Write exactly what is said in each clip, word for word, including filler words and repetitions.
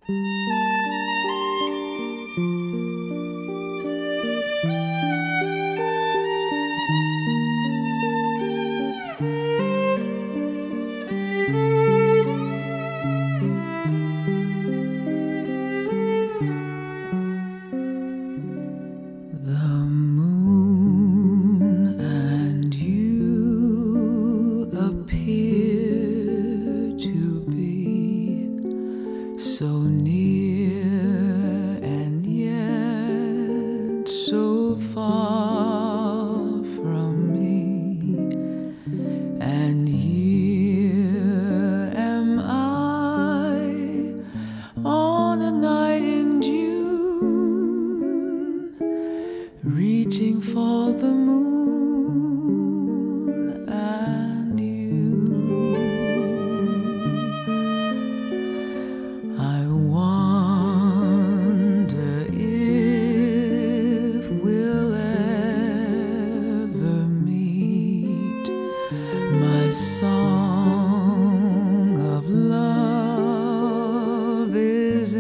The moon and you appear to be so near and yet so far from me, and here am I on a night in June, reaching for the moon and you. I wonder if we'll ever meet. My song of love is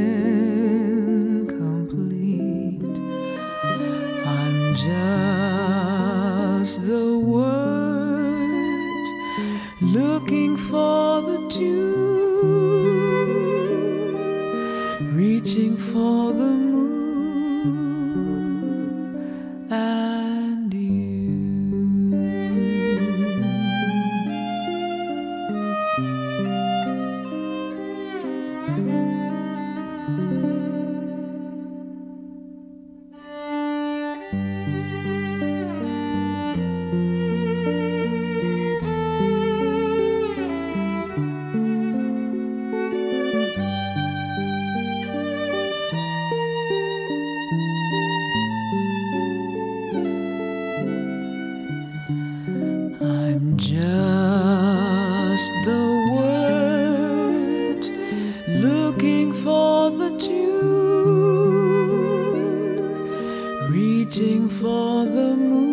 incomplete. I'm just the words looking for the tune, reaching for the moon and you. I'm just the words looking for the tune, reaching for the moon.